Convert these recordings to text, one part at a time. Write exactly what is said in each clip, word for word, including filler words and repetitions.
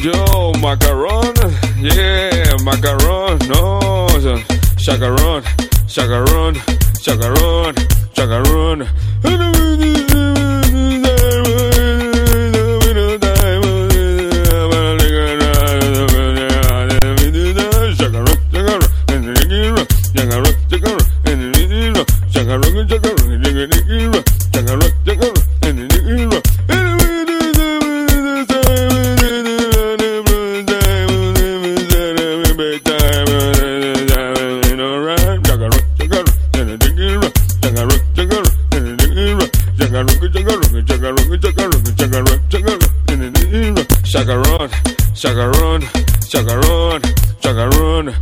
yo, macaron, yeah, macaron, no, chacarón, chacarón, chacarón, chacarón. Chacarón, chacarón, chacarón, chacarón.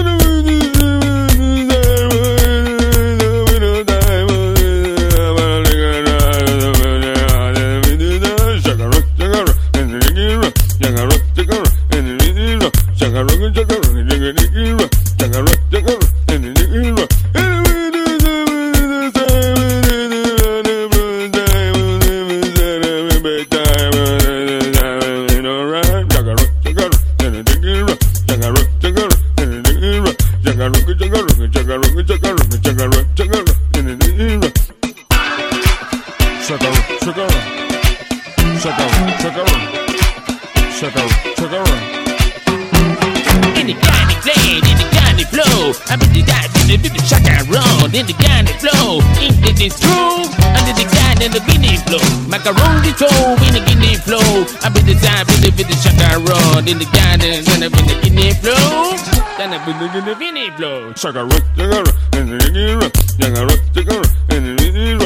In the Ghana play, in the Ghana flow, I bet the guy did the chacarone. In the Ghana flow, in the this groove, under the Ghana and the Guinea flow, macaroni toe in the Guinea flow. I bet the time in the the chacarone. In the Ghana and the Guinea flow, then I bet the Guinea flow. Chacarón, chacarón, in the Guinea, chacarón, chacarón, in the Guinea.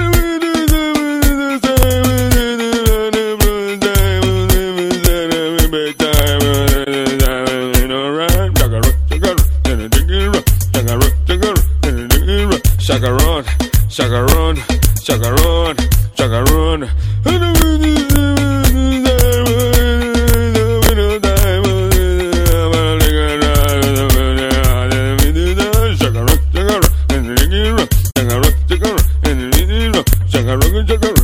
Chacarón, chacarón, chacarón, chacarón. Chacarón, chacarón,